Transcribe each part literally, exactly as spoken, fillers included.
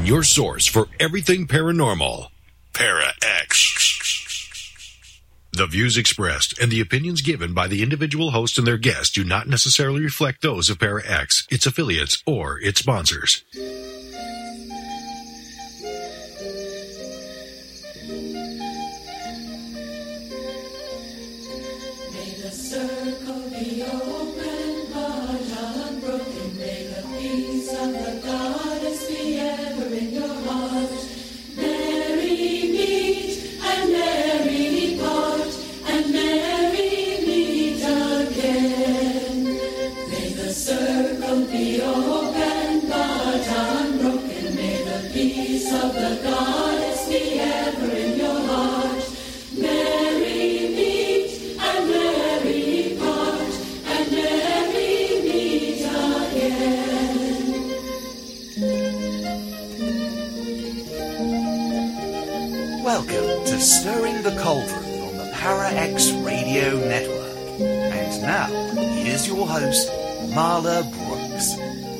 Your source for everything paranormal. Para-X. The views expressed and the opinions given by the individual host and their guests do not necessarily reflect those of Para-X, its affiliates, or its sponsors. Welcome to Stirring the Cauldron on the Para-X Radio Network. And now, here's your host, Marla Brooks.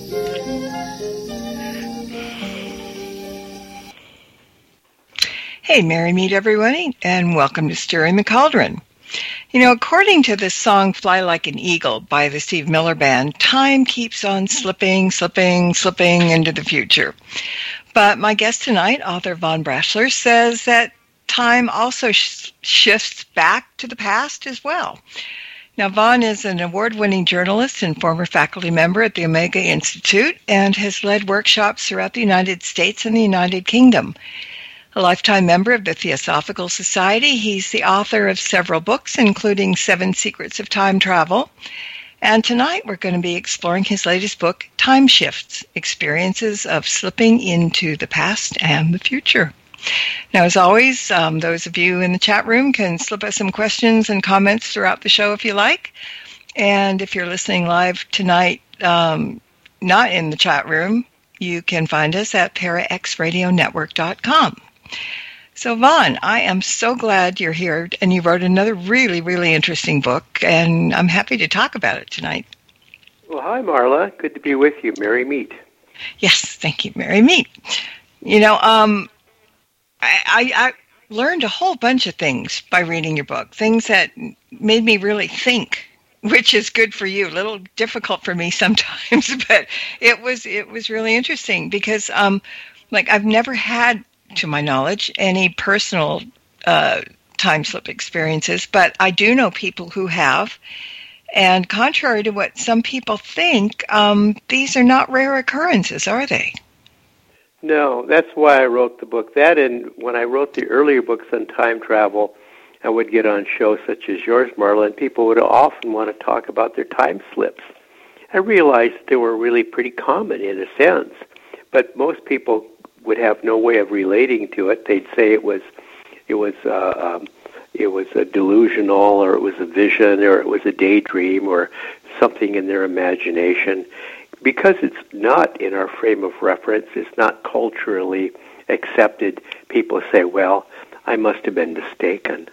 Hey, Merry Meet everyone, and welcome to Stirring the Cauldron. You know, according to the song Fly Like an Eagle by the Steve Miller Band, time keeps on slipping, slipping, slipping into the future. But my guest tonight, author Von Brashler, says that time also sh- shifts back to the past as well. Now, Von is an award-winning journalist and former faculty member at the Omega Institute and has led workshops throughout the United States and the United Kingdom. A lifetime member of the Theosophical Society, he's the author of several books, including Seven Secrets of Time Travel. And tonight we're going to be exploring his latest book, Time Shifts, Experiences of Slipping into the Past and the Future. Now, as always, um, those of you in the chat room can slip us some questions and comments throughout the show if you like. And if you're listening live tonight, um, not in the chat room, you can find us at para x radio network dot com. So, Von, I am so glad you're here, and you wrote another really, really interesting book, and I'm happy to talk about it tonight. Well, hi, Marla. Good to be with you. Merry Meet. Yes, thank you. Merry Meet. You know, um, I, I, I learned a whole bunch of things by reading your book, things that made me really think, which is good for you. A little difficult for me sometimes, but it was it was really interesting because, um, like, I've never had, to my knowledge, any personal uh, time slip experiences, but I do know people who have. And contrary to what some people think, um, these are not rare occurrences, are they? No, that's why I wrote the book. That, and when I wrote the earlier books on time travel, I would get on shows such as yours, Marla, and people would often want to talk about their time slips. I realized they were really pretty common in a sense, but most people would have no way of relating to it. They'd say it was, it was, uh, um, it was a delusional, or it was a vision, or it was a daydream, or something in their imagination. Because it's not in our frame of reference, it's not culturally accepted. People say, "Well, I must have been mistaken."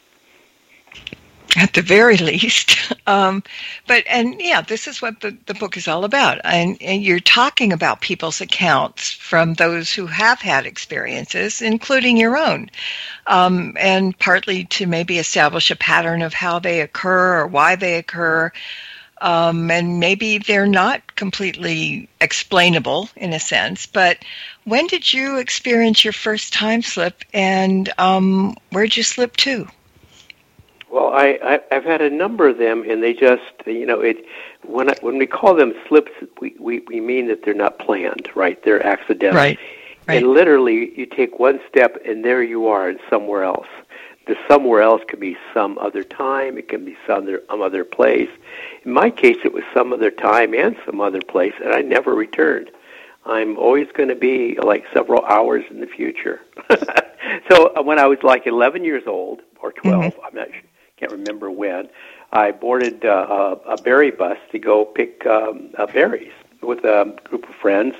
At the very least. Um, but, and yeah, this is what the, the book is all about. And, and you're talking about people's accounts from those who have had experiences, including your own, um, and partly to maybe establish a pattern of how they occur or why they occur. Um, and maybe they're not completely explainable in a sense, but when did you experience your first time slip, and um, where'd you slip to? Well, I, I, I've had a number of them, and they just, you know, it. When I, when we call them slips, we, we, we mean that they're not planned, right? They're accidental. Right. Right. And literally, you take one step, and there you are in somewhere else. The somewhere else can be some other time. It can be some other, some other place. In my case, it was some other time and some other place, and I never returned. I'm always going to be like several hours in the future. So when I was like eleven years old, or twelve, mm-hmm. I'm not sure. Can't remember when, I boarded uh, a, a berry bus to go pick um, uh, berries with a group of friends.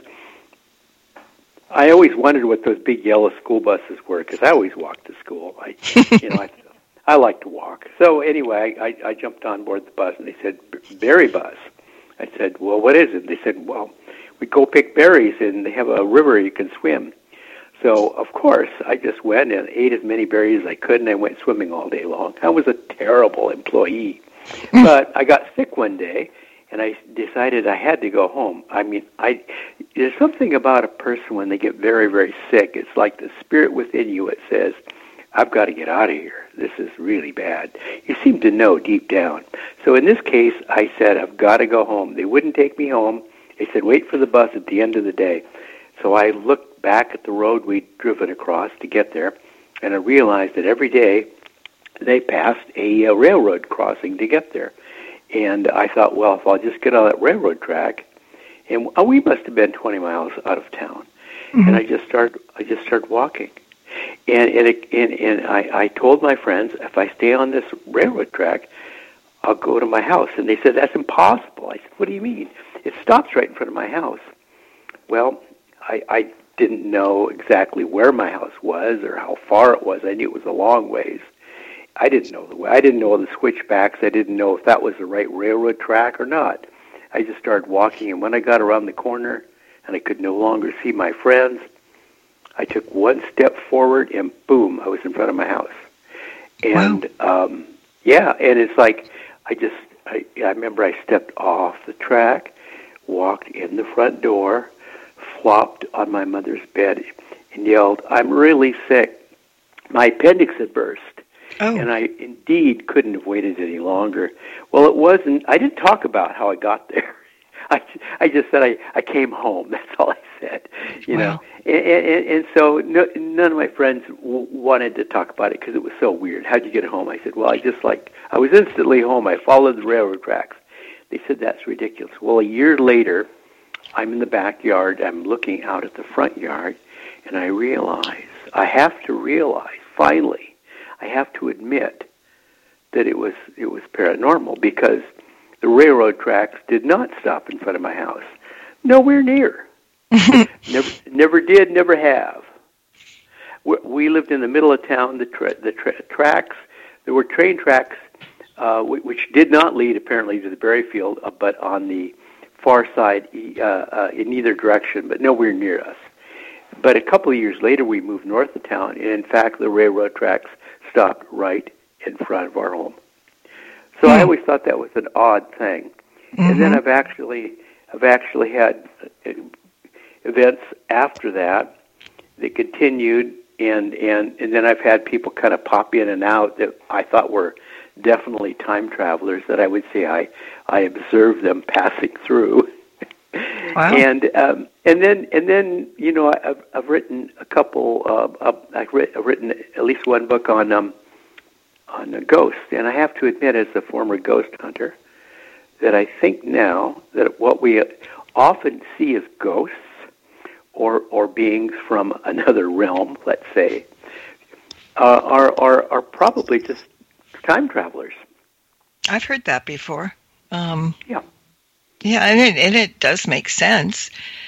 I always wondered what those big yellow school buses were because I always walked to school. I, you know, I, I like to walk. So anyway, I, I jumped on board the bus and they said, "Berry bus." I said, "Well, what is it?" They said, "Well, we go pick berries, and they have a river you can swim. So, of course, I just went and ate as many berries as I could, and I went swimming all day long. I was a terrible employee. But I got sick one day, and I decided I had to go home. I mean, I there's something about a person when they get very, very sick. It's like the spirit within you. It says, I've got to get out of here. This is really bad. You seem to know deep down. So in this case, I said, I've got to go home. They wouldn't take me home. They said, wait for the bus at the end of the day. So I looked back at the road we'd driven across to get there, and I realized that every day they passed a uh, railroad crossing to get there. And I thought, well, if I'll just get on that railroad track, and oh, we must have been twenty miles out of town. Mm-hmm. And I just started, I just started walking. And and, it, and and I, I told my friends, if I stay on this railroad track, I'll go to my house. And they said, that's impossible. I said, what do you mean? It stops right in front of my house. Well, I, I didn't know exactly where my house was or how far it was. I knew it was a long ways. I didn't know the way. I didn't know the switchbacks. I didn't know if that was the right railroad track or not. I just started walking, and when I got around the corner and I could no longer see my friends, I took one step forward, and boom, I was in front of my house. And, wow. um, yeah, and it's like I just, I, I remember I stepped off the track, walked in the front door, flopped on my mother's bed, and yelled, I'm really sick. My appendix had burst. Oh. And I indeed couldn't have waited any longer. Well, it wasn't, I didn't talk about how I got there. I, I just said I, I came home. That's all I said, you wow. know. And, and, and so no, none of my friends w- wanted to talk about it because it was so weird. How'd you get home? I said, well, I just like, I was instantly home. I followed the railroad tracks. They said, that's ridiculous. Well, a year later, I'm in the backyard. I'm looking out at the front yard, and I realize, I have to realize, finally, I have to admit that it was it was paranormal because the railroad tracks did not stop in front of my house. Nowhere near. never, never did, never have. We, we lived in the middle of town. The tra- the tra- tracks, there were train tracks, uh, which did not lead apparently to the berry field, uh, but on the far side, uh, uh, in either direction, but nowhere near us. But a couple of years later, we moved north of town, and in fact, the railroad tracks stopped right in front of our home. So mm. I always thought that was an odd thing. Mm-hmm. And then I've actually, I've actually had events after that that continued, and, and, and then I've had people kind of pop in and out that I thought were definitely time travelers, that I would say I, I observed them passing through. Wow. And um, and then and then you know I've I've written a couple uh, I've written at least one book on um on a ghost, and I have to admit, as a former ghost hunter, that I think now that what we often see as ghosts or or beings from another realm, let's say, uh, are are are probably just time travelers. I've heard that before. Um, yeah. Yeah, and it, and it does make sense.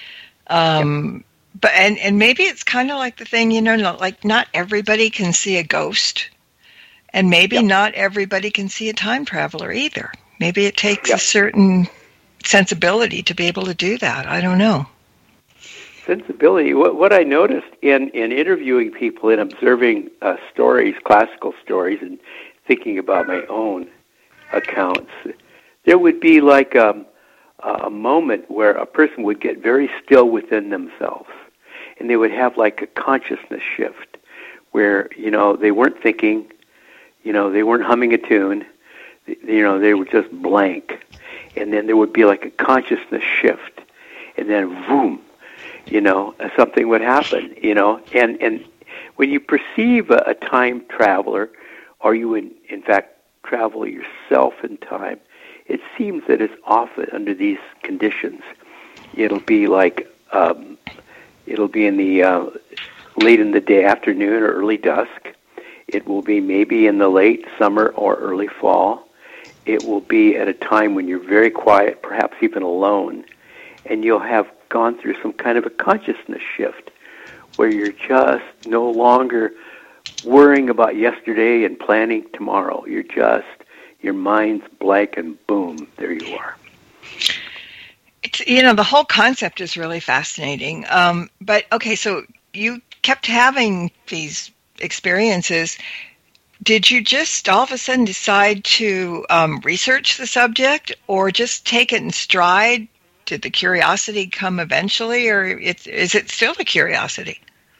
Um, yeah. But and, and maybe it's kind of like the thing, you know, not, like not everybody can see a ghost, and maybe yeah. not everybody can see a time traveler either. Maybe it takes yeah. a certain sensibility to be able to do that. I don't know. Sensibility. What, what I noticed in, in interviewing people and observing uh, stories, classical stories, and thinking about my own accounts, there would be like um, a moment where a person would get very still within themselves, and they would have like a consciousness shift where, you know, they weren't thinking, you know, they weren't humming a tune, you know, they were just blank. And then there would be like a consciousness shift, and then boom, you know, something would happen, you know. And, and when you perceive a, a time traveler, or you in, in fact travel yourself in time, it seems that it's often under these conditions. It'll be like, um, it'll be in the uh, late in the day, afternoon, or early dusk. It will be maybe in the late summer or early fall. It will be at a time when you're very quiet, perhaps even alone, and you'll have gone through some kind of a consciousness shift where you're just no longer worrying about yesterday and planning tomorrow. You're just, your mind's blank, and boom, there you are. It's, you know, the whole concept is really fascinating. Um, but, okay, so you kept having these experiences. Did you just all of a sudden decide to um, research the subject or just take it in stride? Did the curiosity come eventually, or it, is it still a curiosity?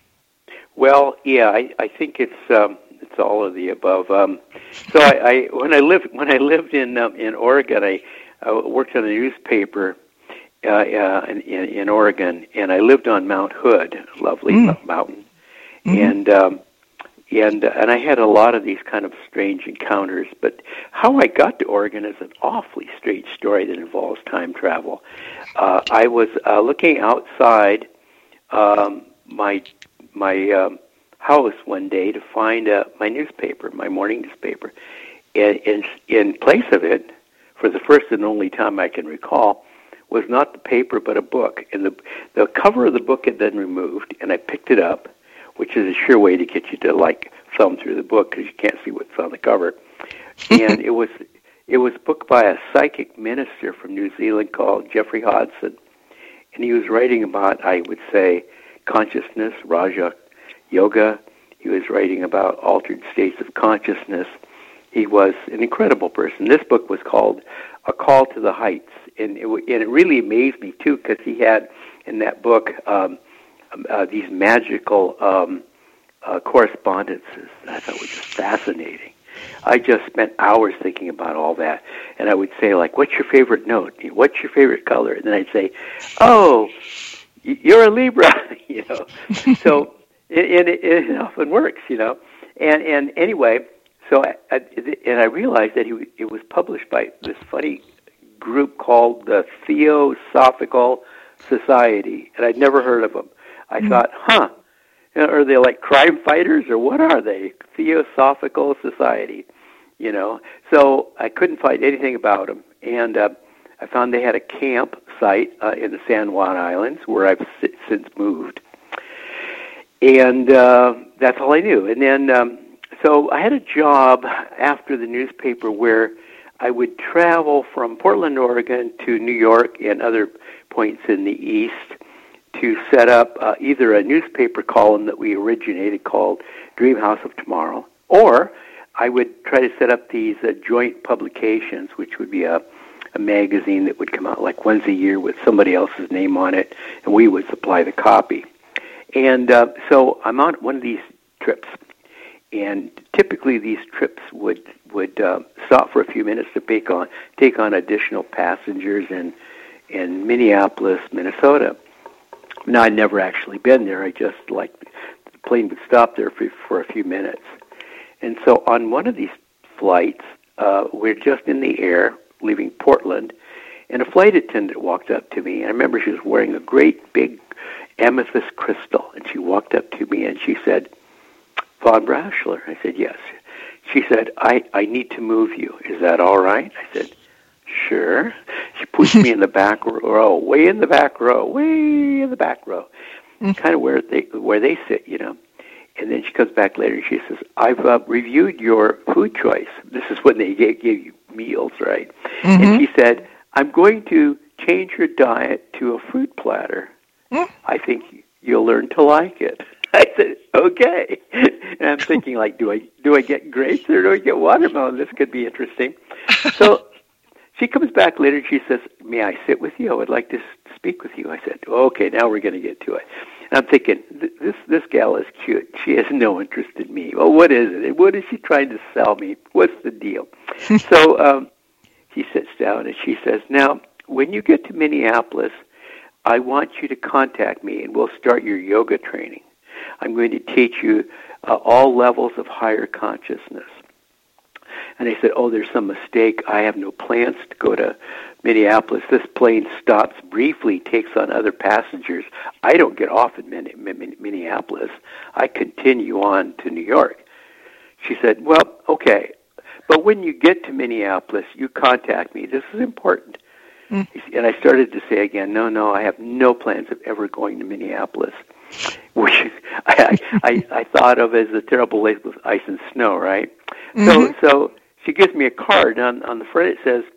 Well, yeah, I, I think it's um, it's all of the above. Um, so I, I when I lived when I lived in um, in Oregon, I, I worked on a newspaper uh, uh, in, in Oregon, and I lived on Mount Hood, a lovely mm. mountain, mm-hmm. and um, and uh, and I had a lot of these kind of strange encounters. But how I got to Oregon is an awfully strange story that involves time travel. Uh, I was uh, looking outside um, my my um, house one day to find uh, my newspaper, my morning newspaper. And in, in place of it, for the first and only time I can recall, was not the paper but a book. And the the cover of the book had been removed, and I picked it up, which is a sure way to get you to like thumb through the book because you can't see what's on the cover. And it was it was a book by a psychic minister from New Zealand called Jeffrey Hodson, and he was writing about, I would say, consciousness, Raja Yoga. He was writing about altered states of consciousness. He was an incredible person. This book was called A Call to the Heights, and it, and it really amazed me, too, because he had in that book um, uh, these magical um, uh, correspondences that I thought were just fascinating. I just spent hours thinking about all that, and I would say, like, what's your favorite note? What's your favorite color? And then I'd say, oh, you're a Libra, you know. So it, it, it often works, you know. And and anyway, so I, I, and I realized that he, it was published by this funny group called the Theosophical Society, and I'd never heard of them. I mm-hmm. thought, huh, are they like crime fighters or what are they? Theosophical Society, you know. So I couldn't find anything about them, and uh, I found they had a camp site uh, in the San Juan Islands where I've si- since moved. And uh, that's all I knew. And then, um, so I had a job after the newspaper where I would travel from Portland, Oregon to New York and other points in the East to set up uh, either a newspaper column that we originated called Dream House of Tomorrow, or I would try to set up these uh, joint publications, which would be a a magazine that would come out like once a year with somebody else's name on it, and we would supply the copy. And uh, so I'm on one of these trips, and typically these trips would would uh, stop for a few minutes to take on take on additional passengers in in Minneapolis, Minnesota. Now, I'd never actually been there. I just like the plane would stop there for for a few minutes, and so on one of these flights, uh, we're just in the air, leaving Portland, and a flight attendant walked up to me. And I remember she was wearing a great big amethyst crystal, and she walked up to me and she said, "Von Brashler." I said, "Yes." She said, I, I need to move you. Is that all right? I said, "Sure." She pushed me in the back row, way in the back row, way in the back row, mm-hmm. kind of where they where they sit, you know. And then she comes back later and she says, "I've uh, reviewed your food choice." This is when they gave, gave you meals, right? Mm-hmm. And she said, "I'm going to change your diet to a fruit platter. Mm. I think you'll learn to like it." I said, "Okay." And I'm thinking, like, do I do I get grapes or do I get watermelon? This could be interesting. So she comes back later and she says, "May I sit with you? I would like to speak with you." I said, "Okay, now we're going to get to it." And I'm thinking, this this gal is cute. She has no interest in me. Well, what is it? What is she trying to sell me? What's the deal? So um, she sits down and she says, "Now, when you get to Minneapolis, I want you to contact me and we'll start your yoga training. I'm going to teach you uh, all levels of higher consciousness." And I said, "Oh, there's some mistake. I have no plans to go to Minneapolis. This plane stops briefly, takes on other passengers. I don't get off in Minneapolis. I continue on to New York." She said, "Well, okay, but when you get to Minneapolis, you contact me. This is important." Mm. And I started to say again, no, no, I have no plans of ever going to Minneapolis, which I, I, I thought of as a terrible place with ice and snow, right? Mm-hmm. So so she gives me a card. On, on the front it says,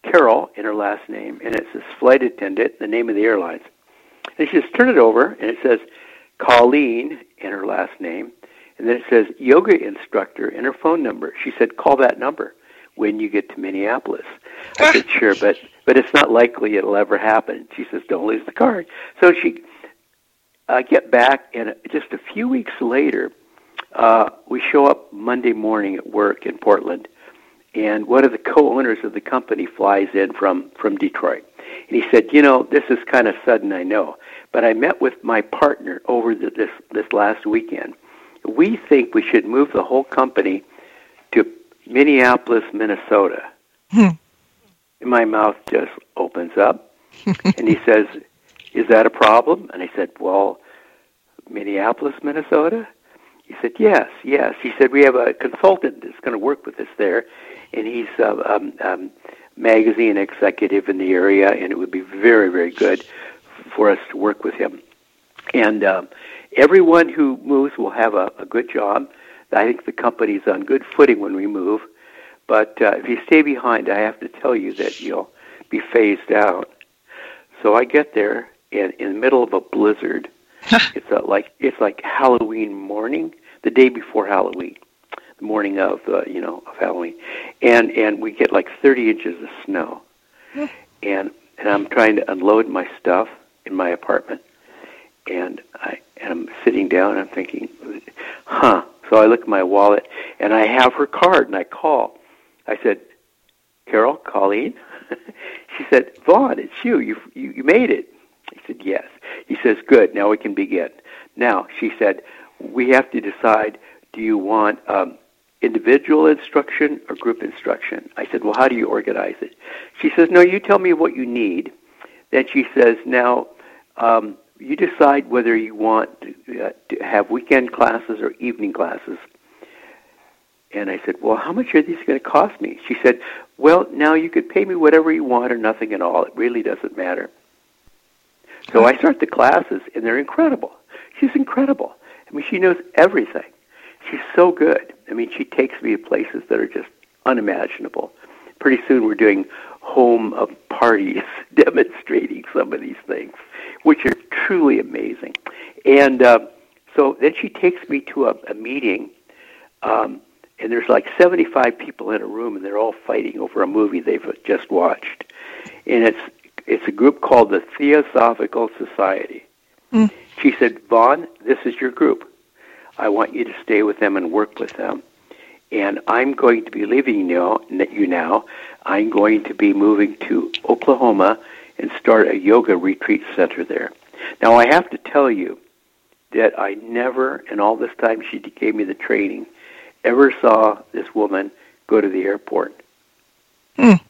Carol in her last name, and it says flight attendant, the name of the airlines. And she says, turn it over, and it says Colleen in her last name, and then it says yoga instructor and her phone number. She said, call that number when you get to Minneapolis. I said, sure, but, but it's not likely it'll ever happen. She says, don't lose the card. So she uh, get back, and just a few weeks later, uh, we show up Monday morning at work in Portland, and one of the co-owners of the company flies in from, from Detroit. And he said, you know, this is kind of sudden, I know, but I met with my partner over the, this, this last weekend. We think we should move the whole company to Minneapolis, Minnesota. Hmm. And my mouth just opens up. And he says, is that a problem? And I said, well, Minneapolis, Minnesota? He said, yes, yes. He said, we have a consultant that's going to work with us there, and he's a uh, um, um, magazine executive in the area, and it would be very, very good for us to work with him. And um, everyone who moves will have a, a good job. I think the company's on good footing when we move. But uh, if you stay behind, I have to tell you that you'll be phased out. So I get there in, in the middle of a blizzard. it's a, like it's like Halloween morning, the day before Halloween, the morning of uh, you know of Halloween, and and we get like thirty inches of snow, and and I'm trying to unload my stuff in my apartment, and I and I'm sitting down and I'm thinking, huh. So I look at my wallet, and I have her card, and I call. I said, Carol, Colleen? She said, Vaughn, it's you. You, you. you made it. I said, yes. He says, good, now we can begin. Now, she said, we have to decide, do you want um, individual instruction or group instruction? I said, well, how do you organize it? She says, no, you tell me what you need. Then she says, now, um, you decide whether you want to, uh, to have weekend classes or evening classes. And I said, well, how much are these going to cost me? She said, well, now you could pay me whatever you want or nothing at all. It really doesn't matter. So I start the classes, and they're incredible. She's incredible. I mean, she knows everything. She's so good. I mean, she takes me to places that are just unimaginable. Pretty soon we're doing home of parties demonstrating some of these things, which are truly amazing. And uh, so then she takes me to a, a meeting, um, and there's like seventy-five people in a room, and they're all fighting over a movie they've just watched. And it's it's a group called the Theosophical Society. Mm. She said, Vaughn, this is your group. I want you to stay with them and work with them. And I'm going to be leaving you now. I'm going to be moving to Oklahoma and start a yoga retreat center there. Now, I have to tell you that I never, in all this time she gave me the training, ever saw this woman go to the airport. Mm.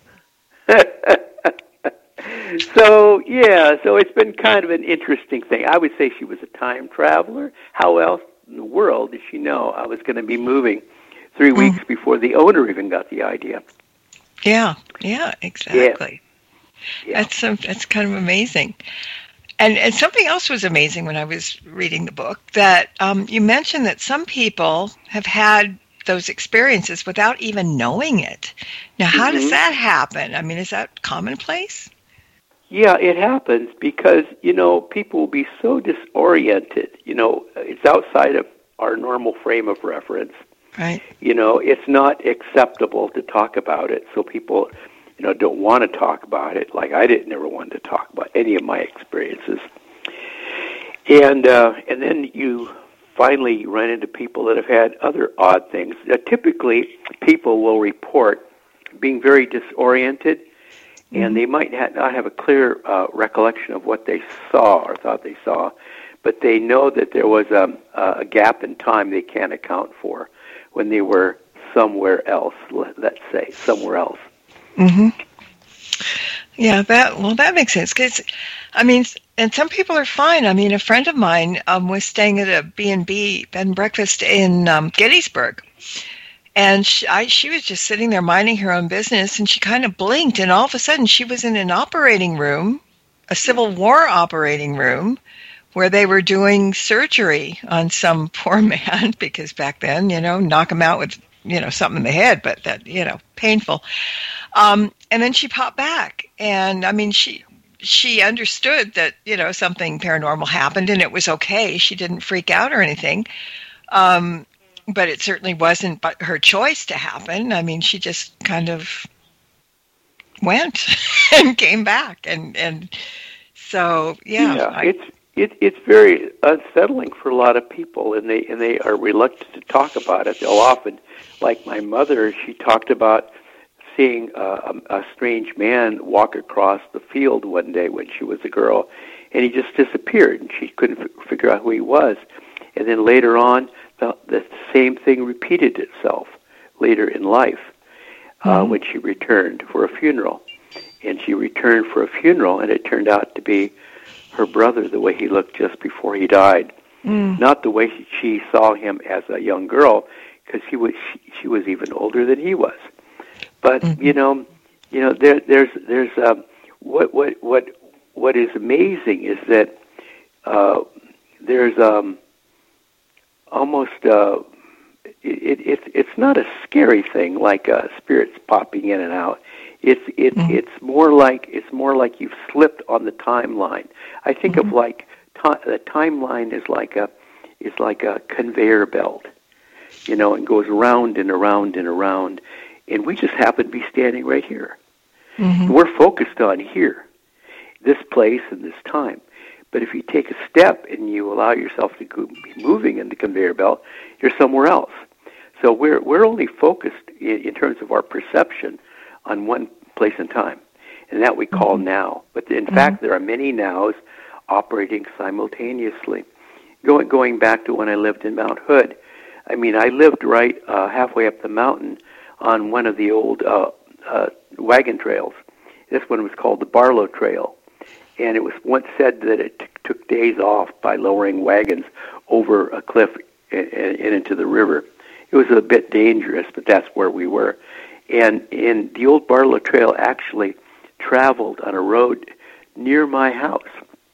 So, yeah, so it's been kind of an interesting thing. I would say she was a time traveler. How else in the world did she know I was going to be moving three mm. weeks before the owner even got the idea? Yeah, yeah, exactly. Yeah. Yeah. That's um, that's kind of amazing. And, and something else was amazing when I was reading the book, that um, you mentioned that some people have had those experiences without even knowing it. Now, how mm-hmm. does that happen? I mean, is that commonplace? Yeah, it happens because, you know, people will be so disoriented. You know, it's outside of our normal frame of reference. Right. You know, it's not acceptable to talk about it, so people, you know, don't want to talk about it. Like I didn't ever want to talk about any of my experiences. And uh, and then you finally run into people that have had other odd things. Uh, typically, people will report being very disoriented, mm-hmm. and they might ha- not have a clear uh, recollection of what they saw or thought they saw, but they know that there was a, a gap in time they can't account for when they were somewhere else, let's say, somewhere else. Mm-hmm. Yeah, that well, that makes sense. Because, I mean, and some people are fine. I mean, a friend of mine um, was staying at a B and B, bed and breakfast in um, Gettysburg. And she, I, she was just sitting there minding her own business, and she kind of blinked, and all of a sudden she was in an operating room, a Civil War operating room, where they were doing surgery on some poor man, because back then, you know, knock him out with you know, something in the head, but that, you know, painful. Um, and then she popped back. And I mean, she, she understood that, you know, something paranormal happened and it was okay. She didn't freak out or anything. Um, but it certainly wasn't but her choice to happen. I mean, she just kind of went and came back. And, and so, yeah. Yeah, I, it's, it, it's very unsettling for a lot of people, and they, and they are reluctant to talk about it. They'll often, like my mother, she talked about seeing a, a strange man walk across the field one day when she was a girl, and he just disappeared, and she couldn't f- figure out who he was. And then later on, the, the same thing repeated itself later in life uh, mm-hmm. when she returned for a funeral. And she returned for a funeral, and it turned out to be her brother, the way he looked just before he died. Mm. Not the way she, she saw him as a young girl, because he was she, she was even older than he was. But mm-hmm. you know, you know, there there's there's um, what what what what is amazing is that uh, there's um, almost uh, it, it it's not a scary thing like uh, spirits popping in and out. It's it's mm-hmm. it's more like it's more like you've slipped on the timeline. I think mm-hmm. of like ti- the timeline is like a is like a conveyor belt, you know, and goes around and around and around, and we just happen to be standing right here. Mm-hmm. We're focused on here, this place and this time. But if you take a step and you allow yourself to go, be moving in the conveyor belt, you're somewhere else. So we're we're only focused in, in terms of our perception on one place and time, and that we call mm-hmm. now. But in mm-hmm. fact, there are many nows operating simultaneously. Going going back to when I lived in Mount Hood, I mean, I lived right uh, halfway up the mountain on one of the old uh, uh, wagon trails. This one was called the Barlow Trail, and it was once said that it t- took days off by lowering wagons over a cliff and, and, and into the river. It was a bit dangerous, but that's where we were. And and the old Barlow Trail actually traveled on a road near my house.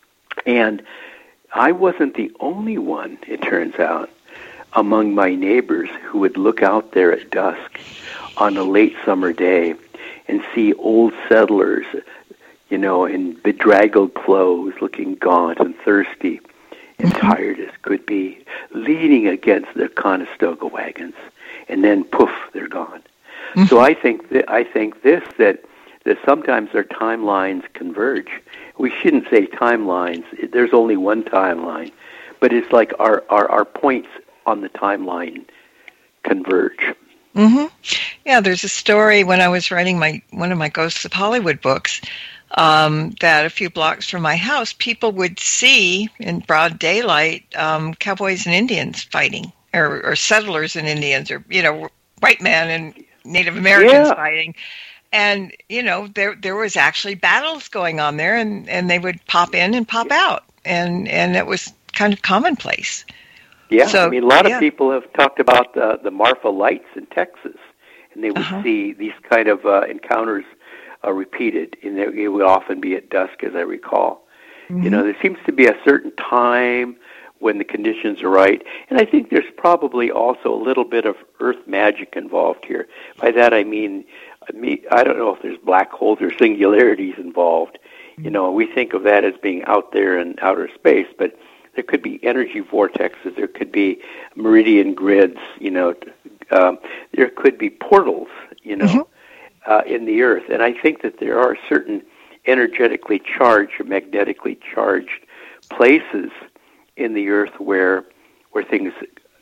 And I wasn't the only one, it turns out, among my neighbors who would look out there at dusk on a late summer day and see old settlers, you know, in bedraggled clothes, looking gaunt and thirsty and tired as could be, leaning against their Conestoga wagons. And then, poof, they're gone. Mm-hmm. So I think that I think this that that sometimes our timelines converge. We shouldn't say timelines. There's only one timeline, but it's like our our, our points on the timeline converge. Mm-hmm. Yeah, there's a story when I was writing my one of my Ghosts of Hollywood books um, that a few blocks from my house, people would see in broad daylight um, cowboys and Indians fighting, or, or settlers and Indians, or you know, white men and Native Americans yeah. fighting. And, you know, there there was actually battles going on there, and, and they would pop in and pop out. And, and it was kind of commonplace. Yeah, so, I mean, a lot yeah. of people have talked about the, the Marfa Lights in Texas, and they would uh-huh. see these kind of uh, encounters uh, repeated, and they, it would often be at dusk, as I recall. Mm-hmm. You know, there seems to be a certain time when the conditions are right. And I think there's probably also a little bit of earth magic involved here. By that I mean, I mean, I don't know if there's black holes or singularities involved. You know, we think of that as being out there in outer space, but there could be energy vortexes, there could be meridian grids, you know, um, there could be portals, you know, mm-hmm. uh, in the earth. And I think that there are certain energetically charged or magnetically charged places in the earth where where things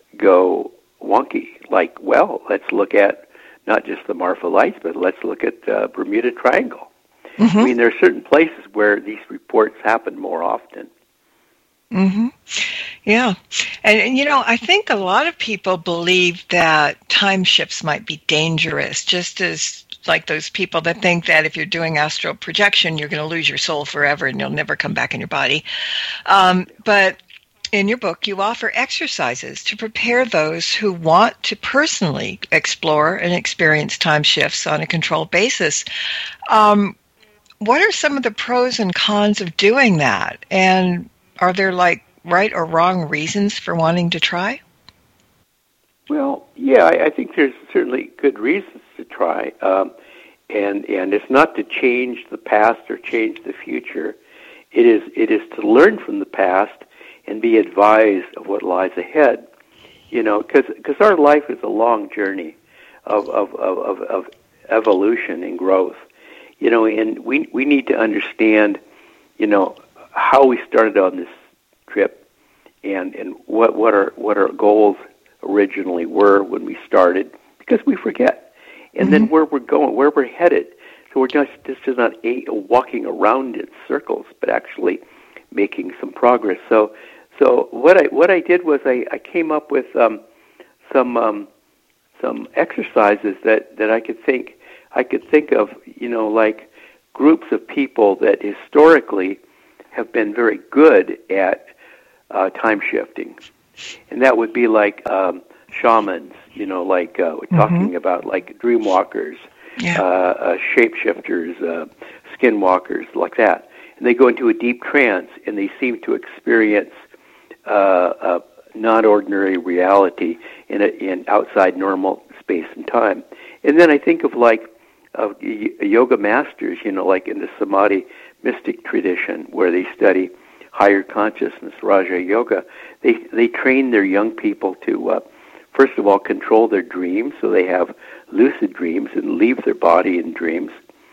go wonky. Like, well, let's look at not just the Marfa Lights, but let's look at the uh, Bermuda Triangle. Mm-hmm. I mean, there are certain places where these reports happen more often. Mm-hmm. Yeah. And, and, you know, I think a lot of people believe that time shifts might be dangerous, just as like those people that think that if you're doing astral projection, you're going to lose your soul forever and you'll never come back in your body. Um, but in your book, you offer exercises to prepare those who want to personally explore and experience time shifts on a controlled basis. Um, what are some of the pros and cons of doing that? And are there like right or wrong reasons for wanting to try? Well, yeah, I, I think there's certainly good reasons to try, um, and and it's not to change the past or change the future. It is it is to learn from the past and be advised of what lies ahead. You know, because because our life is a long journey of of, of, of of evolution and growth. You know, and we we need to understand, you know, how we started on this trip, and and what what our what our goals originally were when we started, because we forget, and mm-hmm. then where we're going, where we're headed. So we're just just not a, walking around in circles, but actually making some progress. So so what I what I did was I, I came up with um, some um, some exercises that, that I could think I could think of, you know, like groups of people that historically have been very good at uh, time shifting. And that would be like um, shamans, you know, like uh, we're talking mm-hmm. about like dreamwalkers, yeah. uh, uh, shapeshifters, uh, skinwalkers, like that. And they go into a deep trance, and they seem to experience uh, a non-ordinary reality in, a, in outside normal space and time. And then I think of like of yoga masters, you know, like in the Samadhi mystic tradition, where they study higher consciousness, Raja Yoga. They they train their young people to, uh, first of all, control their dreams, so they have lucid dreams and leave their body in dreams.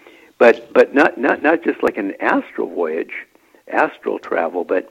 But but not, not, not just like an astral voyage, astral travel, but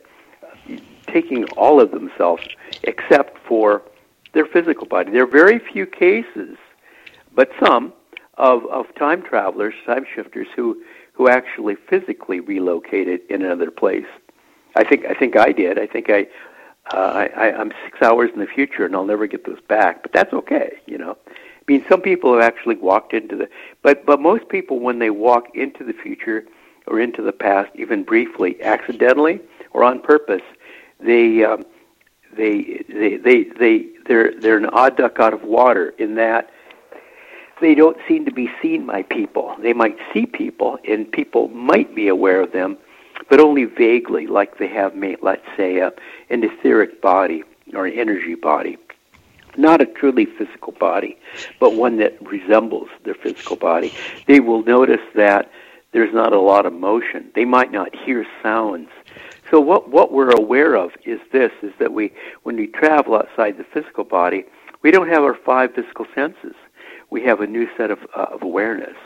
taking all of themselves except for their physical body. There are very few cases, but some, of, of time travelers, time shifters, who, who actually physically relocated in another place. I think I think I did. I think I, uh, I I'm six hours in the future, and I'll never get those back. But that's okay, you know. I mean, some people have actually walked into the, but but most people, when they walk into the future or into the past, even briefly, accidentally or on purpose, they um, they they they they they're they're an odd duck out of water in that they don't seem to be seen by people. They might see people, and people might be aware of them, but only vaguely, like they have, let's say, a, an etheric body or an energy body. Not a truly physical body, but one that resembles their physical body. They will notice that there's not a lot of motion. They might not hear sounds. So what, what we're aware of is this, is that we, when we travel outside the physical body, we don't have our five physical senses. We have a new set of, uh, of awareness.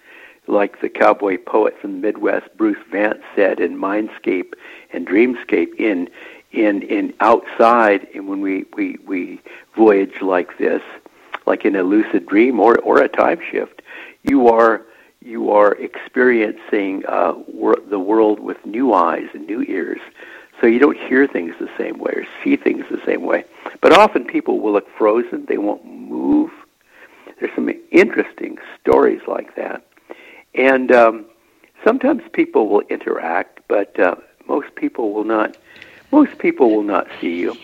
Like the cowboy poet from the Midwest, Bruce Vance, said in Mindscape and Dreamscape, in in in outside, and when we, we, we voyage like this, like in a lucid dream or, or a time shift, you are you are experiencing uh, wor- the world with new eyes and new ears. So you don't hear things the same way or see things the same way. But often people will look frozen; they won't move. There's some interesting stories like that. And um, sometimes people will interact, but uh, most people will not. Most people will not see you.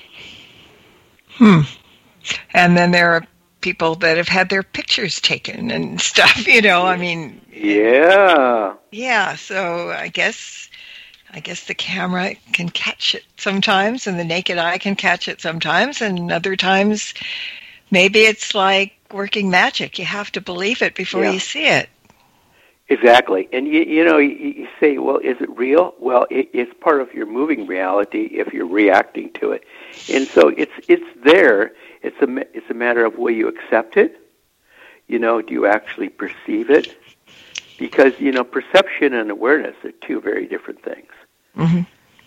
Hmm. And then there are people that have had their pictures taken and stuff. You know, I mean. Yeah. Yeah. So I guess, I guess the camera can catch it sometimes, and the naked eye can catch it sometimes, and other times, maybe it's like working magic. You have to believe it before yeah. you see it. Exactly. And, you, you know, you, you say, well, is it real? Well, it, it's part of your moving reality if you're reacting to it. And so it's it's there. It's a, it's a matter of will you accept it? You know, do you actually perceive it? Because, you know, perception and awareness are two very different things. Mm-hmm.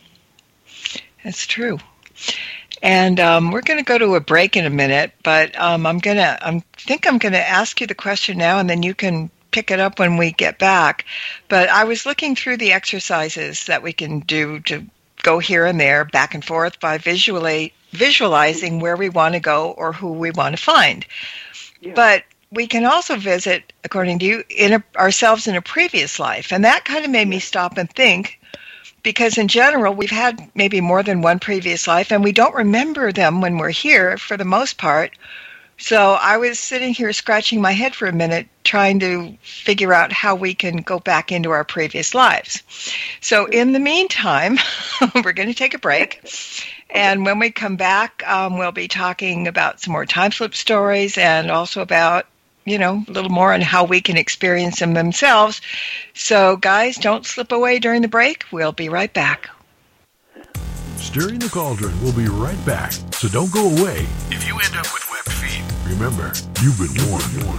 That's true. And um, we're going to go to a break in a minute, but um, I'm going to, I think I'm going to ask you the question now, and then you can pick it up when we get back. But I was looking through the exercises that we can do to go here and there, back and forth, by visually visualizing where we want to go or who we want to find. Yeah. But we can also visit, according to you, in a, ourselves in a previous life. And that kind of made me stop and think, because in general, we've had maybe more than one previous life, and we don't remember them when we're here for the most part. So I was sitting here scratching my head for a minute, trying to figure out how we can go back into our previous lives. So in the meantime, we're going to take a break. And when we come back, um, we'll be talking about some more time slip stories and also about, you know, a little more on how we can experience them themselves. So guys, don't slip away during the break. We'll be right back. Stirring the Cauldron will be right back, so don't go away. If you end up with webbed feet, remember, you've been warned.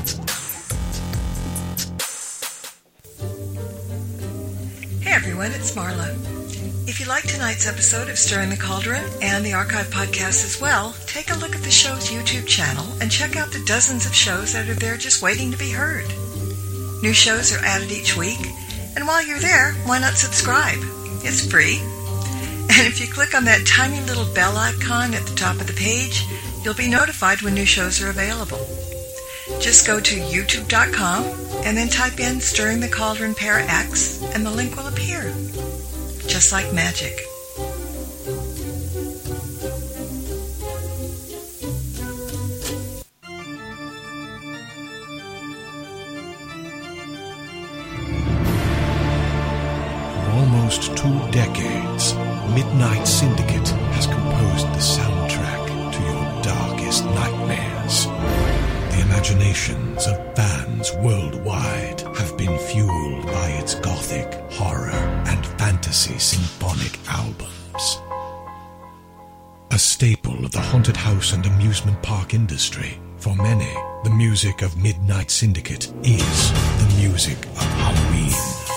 Hey everyone, it's Marla. If you like tonight's episode of Stirring the Cauldron and the archive podcast as well, take a look at the show's YouTube channel and check out the dozens of shows that are there just waiting to be heard. New shows are added each week, and while you're there, why not subscribe? It's free. And if you click on that tiny little bell icon at the top of the page, you'll be notified when new shows are available. Just go to youtube dot com and then type in Stirring the Cauldron Para X and the link will appear. Just like magic. For almost two decades, Midnight Syndicate has composed the soundtrack to your darkest nightmares. The imaginations of fans worldwide have been fueled by its gothic, horror, and fantasy symphonic albums. A staple of the haunted house and amusement park industry, for many, the music of Midnight Syndicate is the music of Halloween.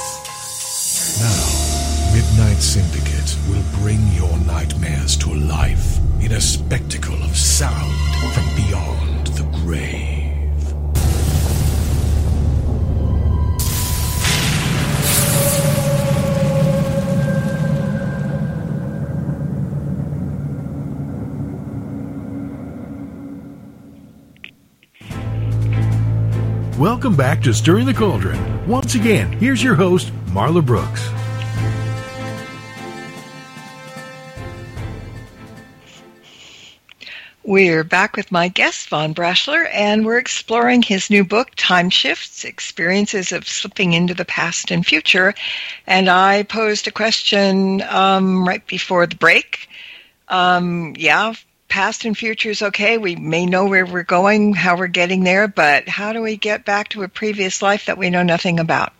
Now, Midnight Syndicate will bring your nightmares to life in a spectacle of sound from beyond the grave. Welcome back to Stirring the Cauldron. Once again, here's your host, Marla Brooks. We're back with my guest, Von Brashler, and we're exploring his new book, Time Shifts, Experiences of Slipping into the Past and Future. And I posed a question um, right before the break. Um, yeah, past and future is okay. We may know where we're going, how we're getting there, but how do we get back to a previous life that we know nothing about?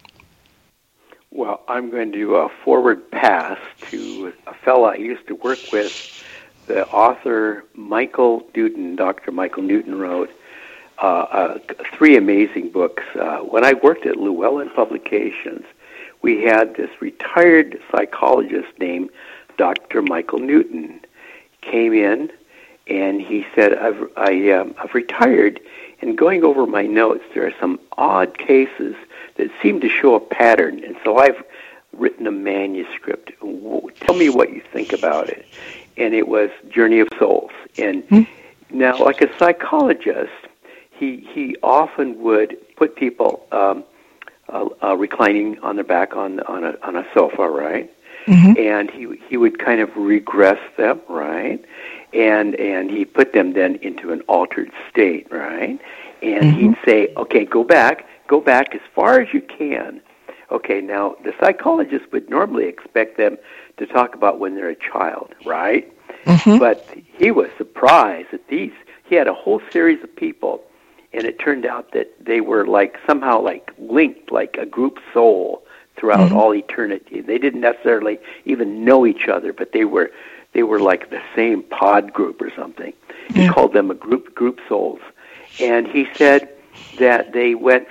Well, I'm going to uh, forward pass to a fella I used to work with. The author Michael Newton, Doctor Michael Newton, wrote uh, uh, three amazing books. Uh, when I worked at Llewellyn Publications, we had this retired psychologist named Doctor Michael Newton. Came in, and he said, I've, I, um, I've retired, and going over my notes, there are some odd cases that seem to show a pattern, and so I've written a manuscript. Tell me what you think about it. And it was Journey of Souls. And hmm. now, like a psychologist, he he often would put people um, uh, uh, reclining on their back on on a on a sofa, right? Mm-hmm. And he he would kind of regress them, right? And and he put them then into an altered state, right? And mm-hmm. he'd say, okay, go back, go back as far as you can. Okay, now the psychologist would normally expect them to talk about when they're a child, right? Mm-hmm. But he was surprised that these, he had a whole series of people, and it turned out that they were like somehow like linked, like a group soul throughout mm-hmm. all eternity. They didn't necessarily even know each other, but they were they were like the same pod group or something. He yeah. called them a group group souls. And he said that they went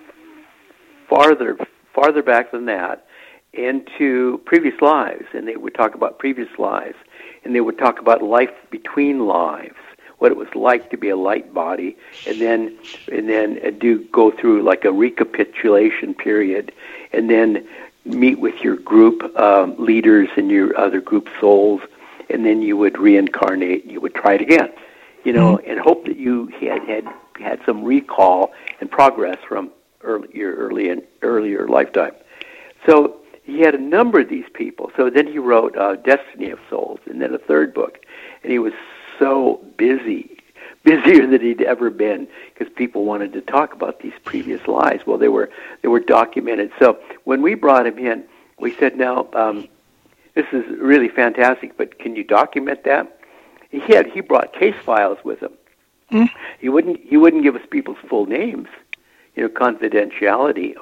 farther farther back than that into previous lives, and they would talk about previous lives, and they would talk about life between lives, what it was like to be a light body, and then and then do go through like a recapitulation period, and then meet with your group um, leaders and your other group souls, and then you would reincarnate, and you would try it again, you know, mm-hmm. and hope that you had had had some recall and progress from early, your early and earlier lifetime. So he had a number of these people. So then he wrote uh, Destiny of Souls, and then a third book. And he was so busy busier than he'd ever been because people wanted to talk about these previous lives. Well, they were they were documented. So when we brought him in, we said, "Now um, this is really fantastic, but can you document that?" He had he brought case files with him. Mm. He wouldn't he wouldn't give us people's full names, you know, confidentiality.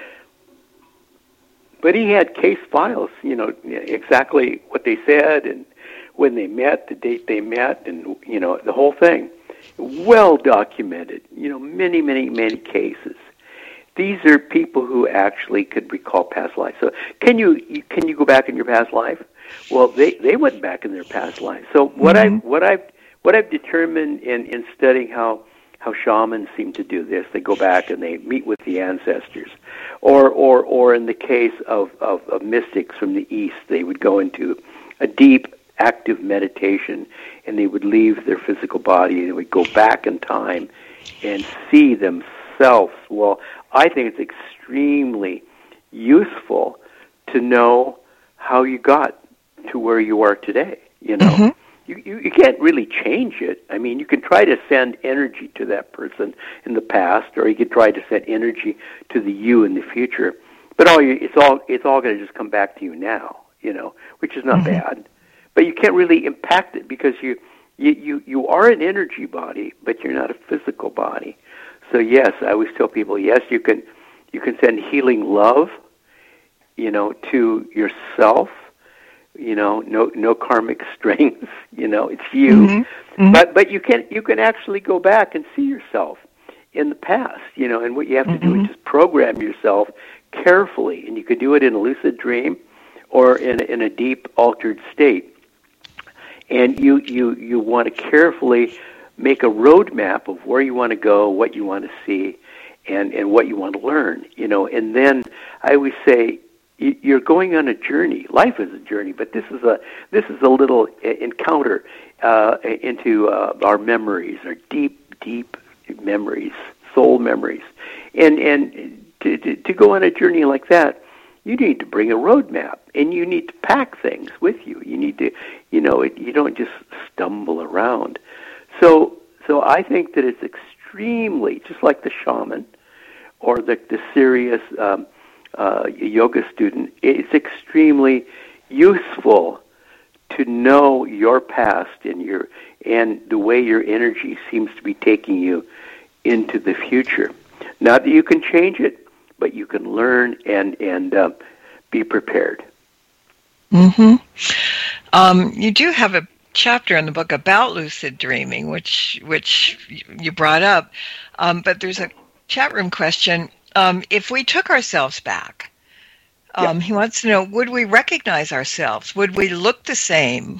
But he had case files, you know, exactly what they said and when they met, the date they met, and, you know, the whole thing. Well documented, you know, many, many, many cases. These are people who actually could recall past lives. So can you can you go back in your past life? Well, they, they went back in their past life. So what mm-hmm. I what I've what I've determined in, in studying how how shamans seem to do this, they go back and they meet with the ancestors. Or or, or in the case of, of, of mystics from the East, they would go into a deep, active meditation, and they would leave their physical body, and they would go back in time and see themselves. Well, I think it's extremely useful to know how you got to where you are today, you know. Mm-hmm. You, you you can't really change it. I mean, you can try to send energy to that person in the past, or you could try to send energy to the you in the future. But all you, it's all it's all going to just come back to you now, you know, which is not mm-hmm. bad. But you can't really impact it because you, you you you are an energy body, but you're not a physical body. So yes, I always tell people, yes, you can you can send healing love, you know, to yourself. You know, no no karmic strings. You know, it's you. Mm-hmm. Mm-hmm. But but you can you can actually go back and see yourself in the past. You know, and what you have to mm-hmm. do is just program yourself carefully, and you could do it in a lucid dream or in a, in a deep altered state. And you you you want to carefully make a roadmap of where you want to go, what you want to see, and and what you want to learn. You know, and then I always say, you're going on a journey. Life is a journey, but this is a this is a little encounter uh, into uh, our memories, our deep, deep memories, soul memories. And and to, to, to go on a journey like that, you need to bring a roadmap, and you need to pack things with you. You need to, you know, it, you don't just stumble around. So so I think that it's extremely, just like the shaman or the the serious. Um, Uh, a yoga student, it's extremely useful to know your past and your and the way your energy seems to be taking you into the future. Not that you can change it, but you can learn and and uh, be prepared. Mm-hmm. Um, you do have a chapter in the book about lucid dreaming, which which you brought up, um, but there's a chat room question. Um, if we took ourselves back, um, yeah. he wants to know, would we recognize ourselves? Would we look the same?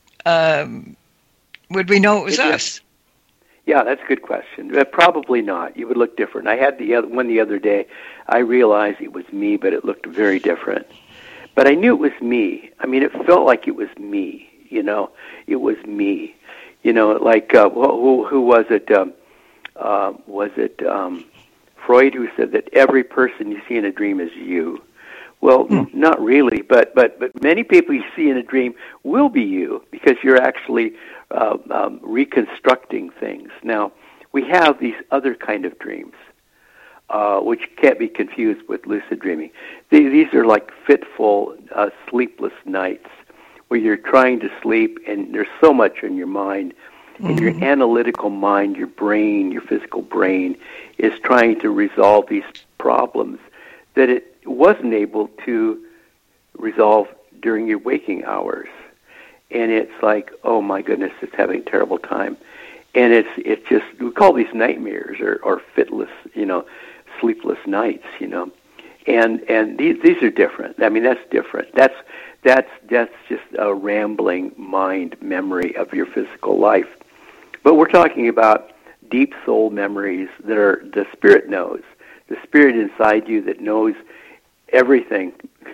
Um, would we know it was it us? Yeah, that's a good question. Uh, probably not. You would look different. I had the other, one the other day. I realized it was me, but it looked very different. But I knew it was me. I mean, it felt like it was me, you know. It was me. You know, like, uh, who, who was it? Um, uh, was it... Um, Freud, who said that every person you see in a dream is you. Well, mm. not really, but, but but many people you see in a dream will be you because you're actually uh, um, reconstructing things. Now, we have these other kind of dreams, uh, which can't be confused with lucid dreaming. These, these are like fitful, uh, sleepless nights where you're trying to sleep and there's so much in your mind. And your analytical mind, your brain, your physical brain, is trying to resolve these problems that it wasn't able to resolve during your waking hours. And it's like, oh my goodness, it's having a terrible time. And it's it's just, we call these nightmares or, or fitless, you know, sleepless nights, you know. And and these these are different. I mean, that's different. That's that's that's just a rambling mind memory of your physical life. But we're talking about deep soul memories that are the spirit knows, the spirit inside you that knows everything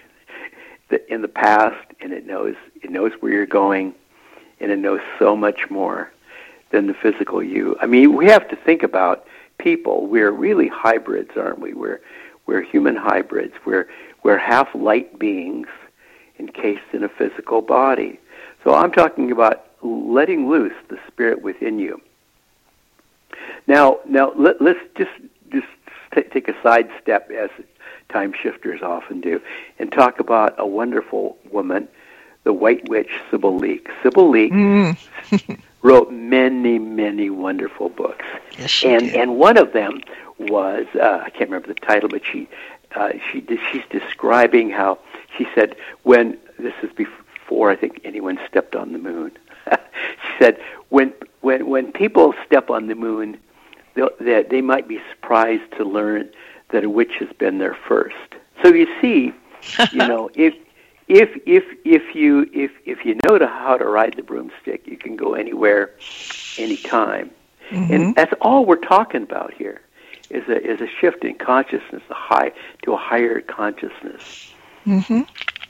that in the past, and it knows it knows where you're going, and it knows so much more than the physical you. I mean, we have to think about people. We're really hybrids, aren't we? We're we're human hybrids. We're we're half light beings encased in a physical body. So I'm talking about letting loose the spirit within you Now, now let, let's just just t- take a side step, as time shifters often do, and talk about a wonderful woman, the White Witch, Sybil Leek. Sybil Leek mm. wrote many, many wonderful books, yes, she and did. and one of them was uh, I can't remember the title, but she uh, she she's describing how she said when this is before I think anyone stepped on the moon. She said when when when people step on the moon, that they might be surprised to learn that a witch has been there first. So you see, you know, if if if if you if if you know to how to ride the broomstick, you can go anywhere, anytime, mm-hmm. and that's all we're talking about here. Is a is a shift in consciousness, a high to a higher consciousness. Mm-hmm.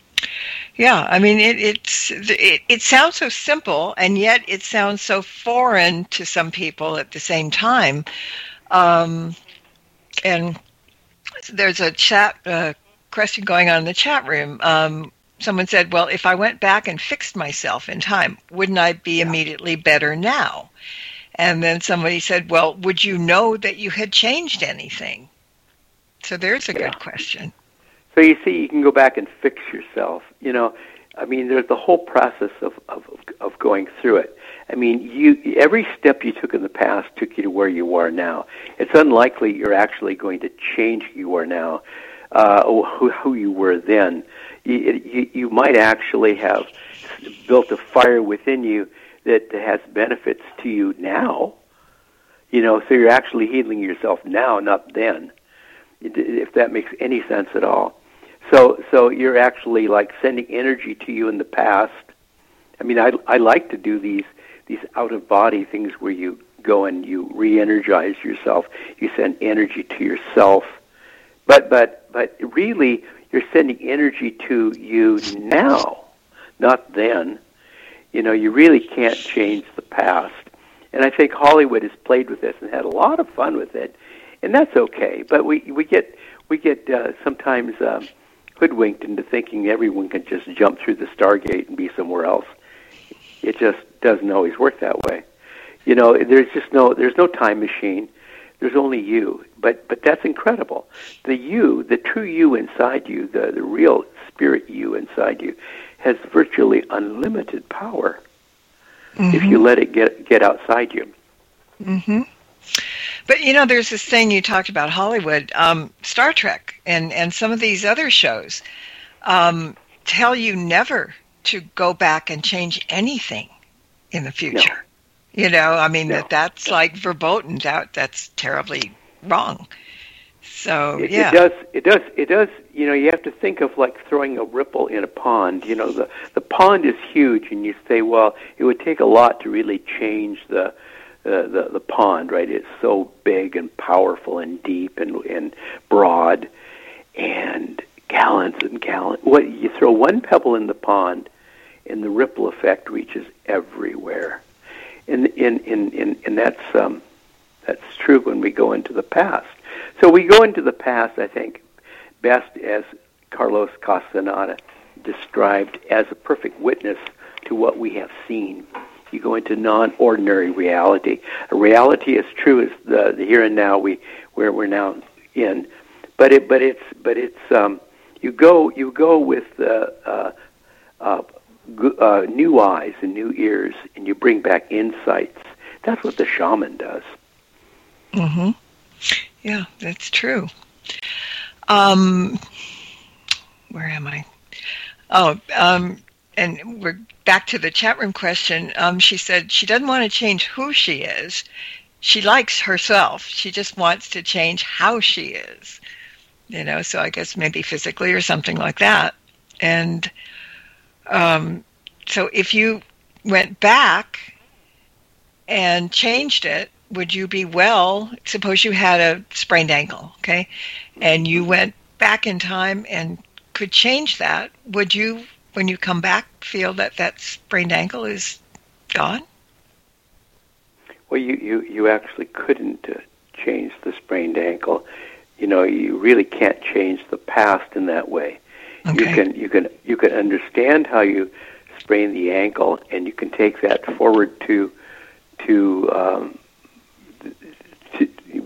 Yeah, I mean it. It's it, it sounds so simple, and yet it sounds so foreign to some people at the same time. Um, and there's a chat uh, question going on in the chat room. Um, someone said, "Well, if I went back and fixed myself in time, wouldn't I be yeah. immediately better now?" And then somebody said, "Well, would you know that you had changed anything?" So there's a yeah. good question. So you see, you can go back and fix yourself. You know, I mean, there's the whole process of, of, of going through it. I mean, you every step you took in the past took you to where you are now. It's unlikely you're actually going to change who you are now, uh, or who, who you were then. You, you, you might actually have built a fire within you that has benefits to you now. You know, so you're actually healing yourself now, not then, if that makes any sense at all. So so you're actually like sending energy to you in the past. I mean, I, I like to do these these out-of-body things where you go and you re-energize yourself. You send energy to yourself. But but but really, you're sending energy to you now, not then. You know, you really can't change the past. And I think Hollywood has played with this and had a lot of fun with it. And that's okay. But we, we get, we get uh, sometimes... Um, hoodwinked into thinking everyone can just jump through the Stargate and be somewhere else. It just doesn't always work that way. You know, there's just no there's no time machine. There's only you. But but that's incredible. The you, the true you inside you, the, the real spirit you inside you, has virtually unlimited power mm-hmm. if you let it get get outside you. Mm-hmm. But, you know, there's this thing you talked about, Hollywood, um, Star Trek, and, and some of these other shows um, tell you never to go back and change anything in the future. No. You know, I mean, no. that that's no. like verboten. That, that's terribly wrong. So, it, yeah. It does, it does, it does, you know, you have to think of like throwing a ripple in a pond. You know, the, the pond is huge, and you say, well, it would take a lot to really change the Uh, the the pond, right? It's so big and powerful and deep and and broad, and gallons and gallons. What you throw one pebble in the pond, and the ripple effect reaches everywhere. And in in in and that's um, that's true when we go into the past. So we go into the past, I think, best as Carlos Castaneda described as a perfect witness to what we have seen. You go into non-ordinary reality. A reality as true as the, the here and now we where we're now in, but it but it's but it's um, you go you go with uh, uh, uh, uh, new eyes and new ears, and you bring back insights. That's what the shaman does. Mm-hmm. Yeah, that's true. Um, where am I? Oh, um. And we're back to the chat room question. Um, she said she doesn't want to change who she is. She likes herself. She just wants to change how she is. You know, so I guess maybe physically or something like that. And um, so if you went back and changed it, would you be well? Suppose you had a sprained ankle, okay? And you went back in time and could change that. Would you, when you come back, feel that that sprained ankle is gone? Well, you, you, you actually couldn't uh, change the sprained ankle. You know, you really can't change the past in that way. Okay. You can you can you can understand how you sprained the ankle, and you can take that forward to to um,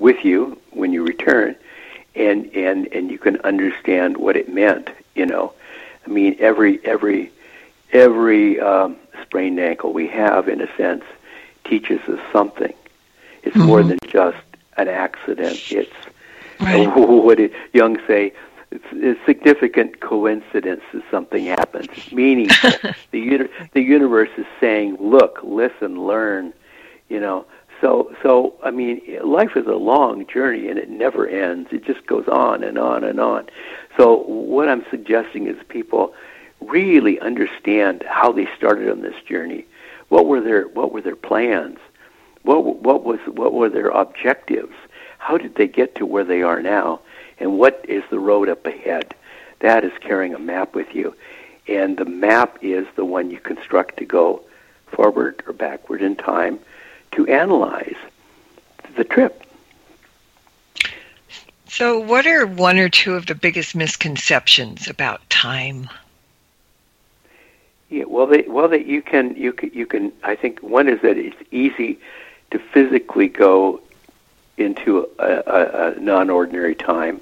with you when you return, and, and, and you can understand what it meant, you know. I mean, every every every um, sprained ankle we have, in a sense, teaches us something. It's mm-hmm. more than just an accident. It's right. what did Jung say? It's a significant coincidence that something happens. It's meaningful. the uni- the universe is saying, "Look, listen, learn." You know. So so I mean, life is a long journey, and it never ends. It just goes on and on and on. So what I'm suggesting is people really understand how they started on this journey. What were their what were their plans? What what was what were their objectives? How did they get to where they are now? And what is the road up ahead? That is carrying a map with you. And the map is the one you construct to go forward or backward in time to analyze the trip. So what are one or two of the biggest misconceptions about time? Yeah, well, they, well, they, you can, you can, you can. I think one is that it's easy to physically go into a, a, a non-ordinary time.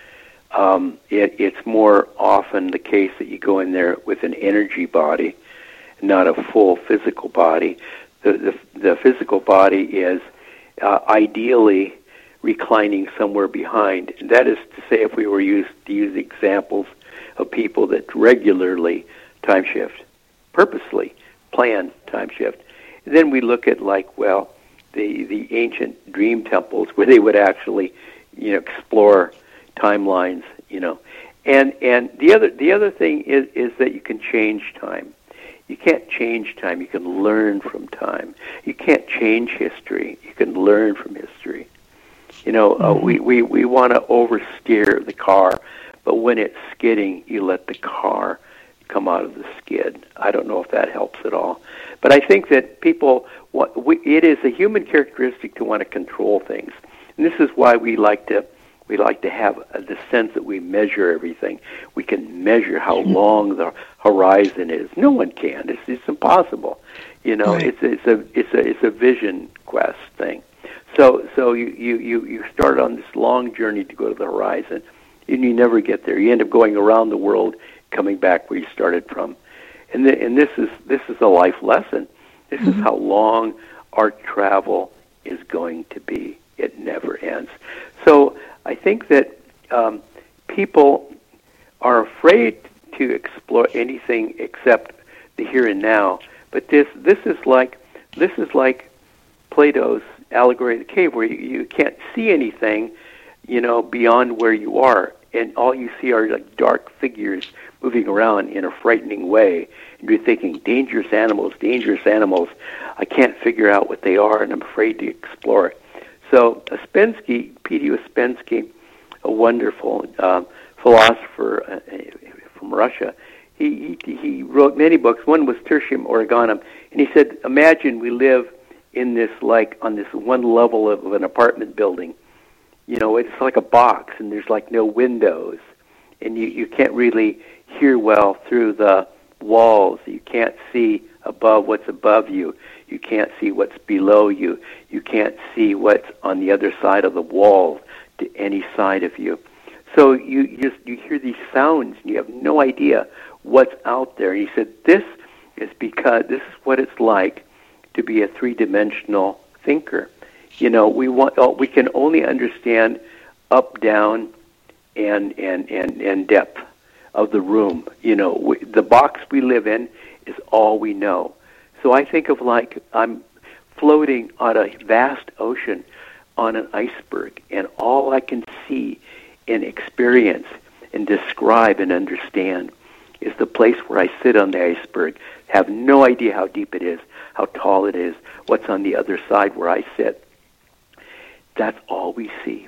Um, it, it's more often the case that you go in there with an energy body, not a full physical body. The the, the physical body is uh, ideally reclining somewhere behind. And that is to say, if we were used to use examples of people that regularly time shift, purposely plan time shift, and then we look at like, well, the the ancient dream temples where they would actually, you know, explore timelines, you know, and and the other the other thing is is that you can change time. You can't change time. You can learn from time. You can't change history. You can learn from history. You know, uh, we we we want to oversteer the car, but when it's skidding, you let the car come out of the skid. I don't know if that helps at all, but I think that people, what we, it is a human characteristic to want to control things, and this is why we like to we like to have uh, the sense that we measure everything. We can measure how long the horizon is. No one can. It's it's impossible. You know, right. it's it's a it's a it's a vision quest thing. So so you, you, you, you start on this long journey to go to the horizon, and you never get there. You end up going around the world, coming back where you started from. And the, and this is this is a life lesson. This mm-hmm. is how long our travel is going to be. It never ends. So I think that um, people are afraid to explore anything except the here and now. But this this is like this is like Plato's allegory of the cave, where you, you can't see anything, you know, beyond where you are, and all you see are like dark figures moving around in a frightening way. And you're thinking, dangerous animals, dangerous animals. I can't figure out what they are, and I'm afraid to explore it. So Ouspensky, P D Ouspensky, a wonderful uh, philosopher uh, from Russia, he, he he wrote many books. One was Tertium Organum, and he said, imagine we live in this, like, on this one level of, of an apartment building. You know, it's like a box, and there's like no windows, and you, you can't really hear well through the walls. You can't see above what's above you. You can't see what's below you. You can't see what's on the other side of the wall to any side of you. So you you, just, you hear these sounds, and you have no idea what's out there. And he said, this is because this is what it's like to be a three-dimensional thinker. You know, we want oh, we can only understand up, down, and and and, and depth of the room. You know, we, the box we live in is all we know. So I think of like I'm floating on a vast ocean on an iceberg, and all I can see and experience and describe and understand is the place where I sit on the iceberg, have no idea how deep it is, how tall it is, what's on the other side where I sit. That's all we see.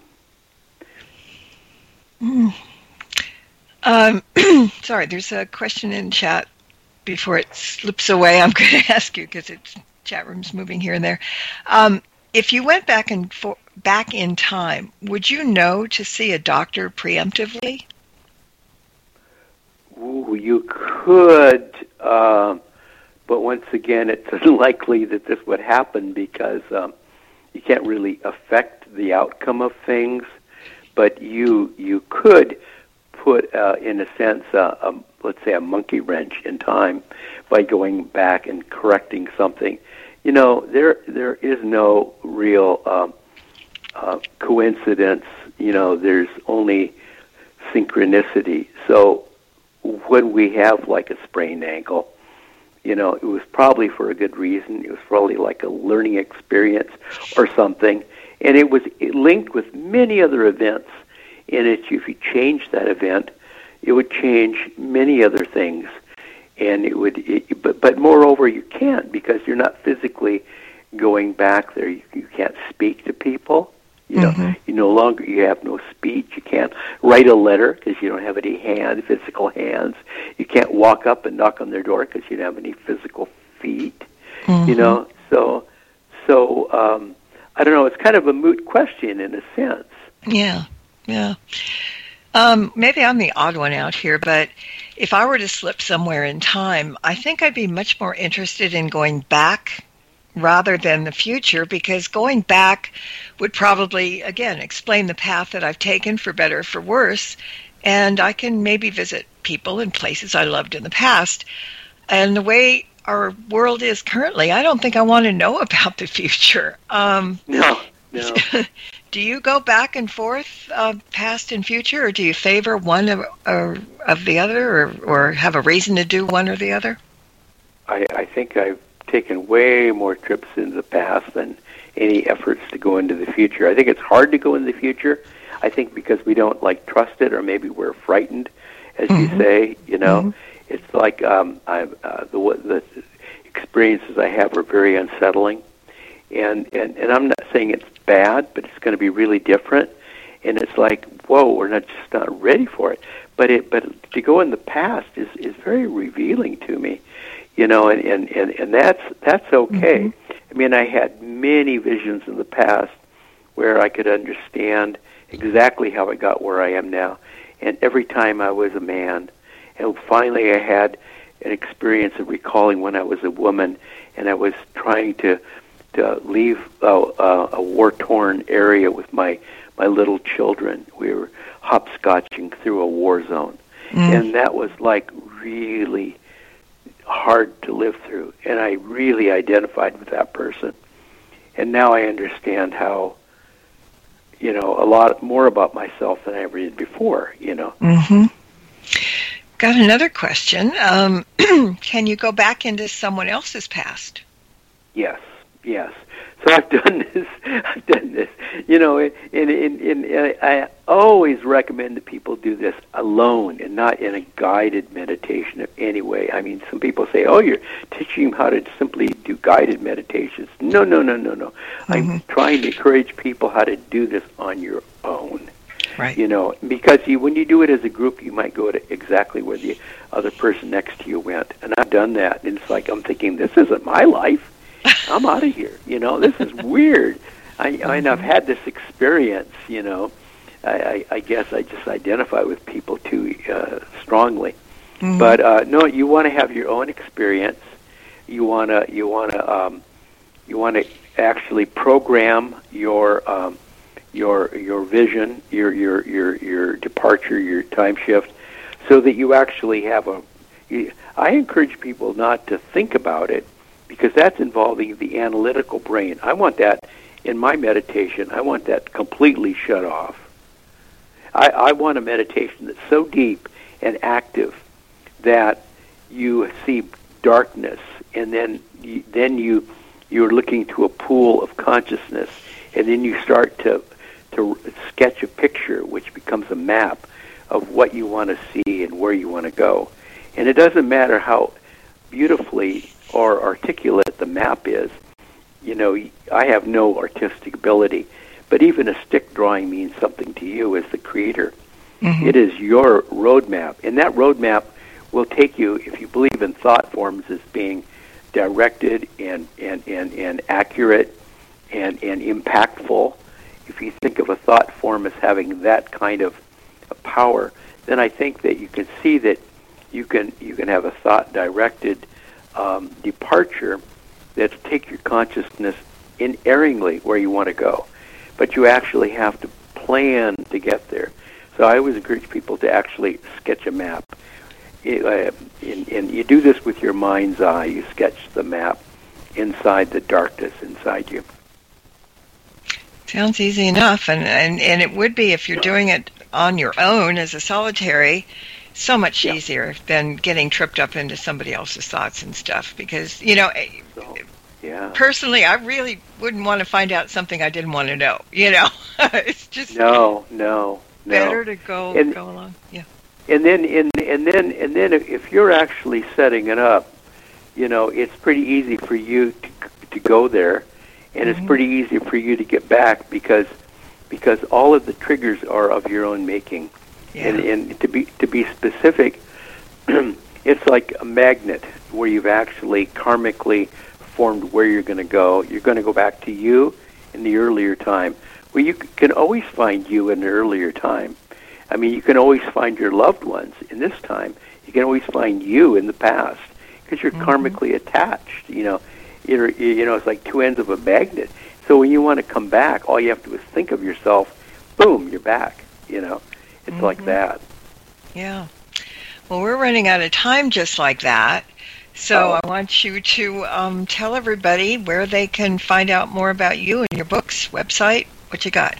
Mm. Um, sorry, there's a question in chat. Before it slips away, I'm going to ask you, because it's chat room's moving here and there. Um, if you went back and for, back in time, would you know to see a doctor preemptively? Ooh, you could, uh, but once again, it's unlikely that this would happen because um, you can't really affect the outcome of things, but you you could put, uh, in a sense, uh, a, let's say a monkey wrench in time by going back and correcting something. You know, there there is no real uh, uh, coincidence. You know, there's only synchronicity. So when we have like a sprained ankle, you know, it was probably for a good reason. It was probably like a learning experience or something. And it was linked with many other events. And it, if you change that event, it would change many other things. And it would, it, but, but moreover, you can't, because you're not physically going back there. You, you can't speak to people. You know, mm-hmm. you no longer, you have no speech. You can't write a letter because you don't have any hand, physical hands. You can't walk up and knock on their door because you don't have any physical feet. Mm-hmm. You know, so, so um, I don't know. It's kind of a moot question in a sense. Yeah, yeah. Um, maybe I'm the odd one out here, but if I were to slip somewhere in time, I think I'd be much more interested in going back rather than the future, because going back would probably, again, explain the path that I've taken, for better or for worse, and I can maybe visit people and places I loved in the past. And the way our world is currently, I don't think I want to know about the future. Um, no, no. Do you go back and forth, uh, past and future, or do you favor one of, or, of the other, or, or have a reason to do one or the other? I, I think I've taken way more trips into the past than any efforts to go into the future. I think it's hard to go into the future. I think because we don't like trust it, or maybe we're frightened, as mm-hmm. you say. You know, mm-hmm. it's like um, I, uh, the the experiences I have are very unsettling, and, and and I'm not saying it's bad, but it's going to be really different. And it's like, whoa, we're not just not ready for it. But it but to go in the past is is very revealing to me. You know, and, and, and, and that's that's okay. Mm-hmm. I mean, I had many visions in the past where I could understand exactly how I got where I am now. And every time I was a man, and finally I had an experience of recalling when I was a woman, and I was trying to to leave uh, uh, a war-torn area with my, my little children. We were hopscotching through a war zone. Mm. And that was like really hard to live through, and I really identified with that person. And now I understand how, you know, a lot more about myself than I ever did before, you know. Mm-hmm. Got another question. Um, can you go back into someone else's past? Yes, yes. So I've done this. I've done this. You know, in, in, in, in, I always recommend that people do this alone and not in a guided meditation of any way. I mean, some people say, oh, you're teaching them how to simply do guided meditations. No, no, no, no, no. Mm-hmm. I'm trying to encourage people how to do this on your own. Right. You know, because you, when you do it as a group, you might go to exactly where the other person next to you went. And I've done that. And it's like, I'm thinking, this isn't my life. I'm out of here. You know, this is weird. I, I and I've had this experience. You know, I, I, I guess I just identify with people too uh, strongly. Mm-hmm. But uh, no, you want to have your own experience. You want to you want to um, you want to actually program your um, your your vision, your your your your departure, your time shift, so that you actually have a. You, I encourage people not to think about it, because that's involving the analytical brain. I want that in my meditation. I want that completely shut off. I, I want a meditation that's so deep and active that you see darkness, and then you, then you you're looking to a pool of consciousness, and then you start to to sketch a picture, which becomes a map of what you want to see and where you want to go. And it doesn't matter how beautifully or articulate the map is. You know, I have no artistic ability, but even a stick drawing means something to you as the creator. Mm-hmm. It is your roadmap, and that roadmap will take you, if you believe in thought forms as being directed and, and, and, and accurate and, and impactful, if you think of a thought form as having that kind of a power, then I think that you can see that you can you can have a thought-directed um, departure that's take your consciousness inerringly where you want to go. but you actually have to plan to get there. So I always encourage people to actually sketch a map. It, uh, and, and you do this with your mind's eye. You sketch the map inside the darkness inside you. Sounds easy enough, and, and, and it would be if you're doing it on your own as a solitary, so much yeah. easier than getting tripped up into somebody else's thoughts and stuff. Because, you know, so, yeah. personally, I really wouldn't want to find out something I didn't want to know. You know, it's just no, no, no. better to go and, go along. Yeah. And then, and, and then, and then, if you're actually setting it up, you know, it's pretty easy for you to to go there. And it's pretty easy for you to get back because because all of the triggers are of your own making. Yeah. And, and to be to be specific, it's like a magnet where you've actually karmically formed where you're going to go. You're going to go back to you in the earlier time. Well, you can always find you in the earlier time. I mean, you can always find your loved ones in this time. You can always find you in the past because you're mm-hmm. karmically attached, you know. You're, you know, it's like two ends of a magnet. So when you want to come back, all you have to do is think of yourself, boom, you're back, you know. It's mm-hmm. like that. Yeah. Well, we're running out of time just like that. So oh. I want you to um, tell everybody where they can find out more about you and your books, website, what you got.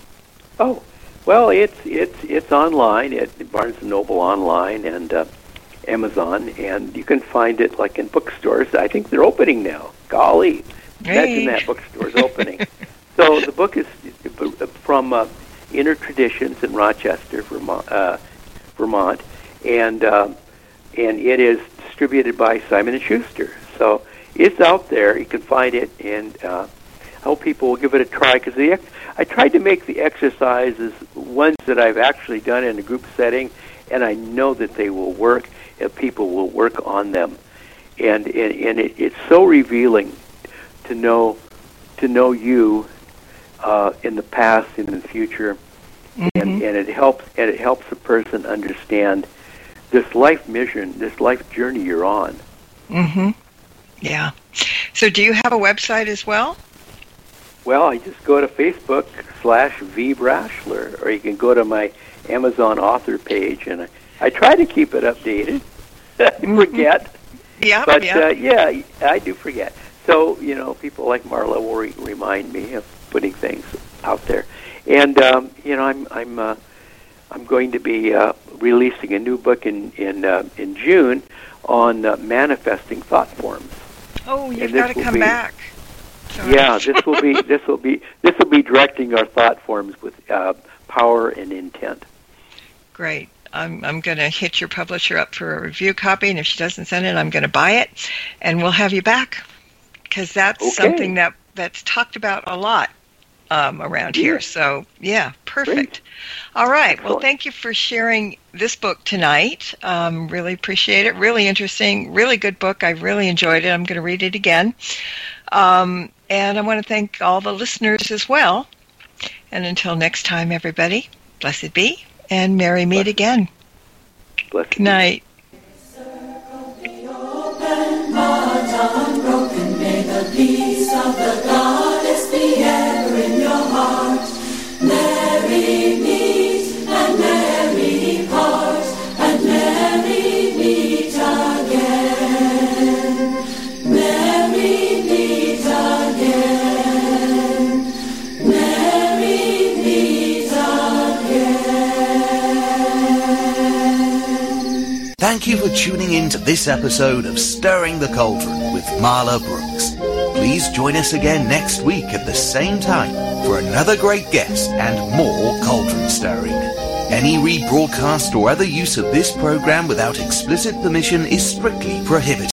Oh, well, it's it's it's online at Barnes and Noble online and uh, Amazon, and you can find it like in bookstores. I think they're opening now. Golly, hey. Imagine that, bookstores opening. So the book is from uh, Inner Traditions in Rochester, Vermont, uh, Vermont, and uh, and it is distributed by Simon and Schuster. So it's out there. You can find it, and uh, I hope people will give it a try because the ex- I tried to make the exercises ones that I've actually done in a group setting, and I know that they will work. If people will work on them, and and, and it, it's so revealing to know to know you uh, in the past and in the future, mm-hmm. and, and it helps and it helps a person understand this life mission, this life journey you're on. Mm-hmm. Yeah. So, do you have a website as well? Well, I just go to Facebook slash V Brashler, or you can go to my Amazon author page, and I. I try to keep it updated. I forget. Yeah, but yeah. Uh, yeah, I do forget. So, you know, people like Marla will re- remind me of putting things out there. And um, you know, I'm I'm uh, I'm going to be uh, releasing a new book in in uh, in June on uh, manifesting thought forms. Oh, you've got to come be, back. Sorry. Yeah, this will be this will be this will be directing our thought forms with uh, power and intent. Great. I'm I'm going to hit your publisher up for a review copy, and if she doesn't send it, I'm going to buy it, and we'll have you back, because that's okay. something that, that's talked about a lot um, around yeah. here. So, yeah, perfect. Great. All right. Excellent. Well, thank you for sharing this book tonight. Um, really appreciate it. Really interesting. Really good book. I really enjoyed it. I'm going to read it again. Um, and I want to thank all the listeners as well. And until next time, everybody, blessed be. And merry meet Blessed. again. Blessed. Good night. Circle be open, but unbroken. May the peace of the goddess be ever in your heart. Merry meet and merry part, and merry meet again. Merry meet again. Merry meet again. Thank you for tuning in to this episode of Stirring the Cauldron with Marla Brooks. Please join us again next week at the same time for another great guest and more cauldron stirring. Any rebroadcast or other use of this program without explicit permission is strictly prohibited.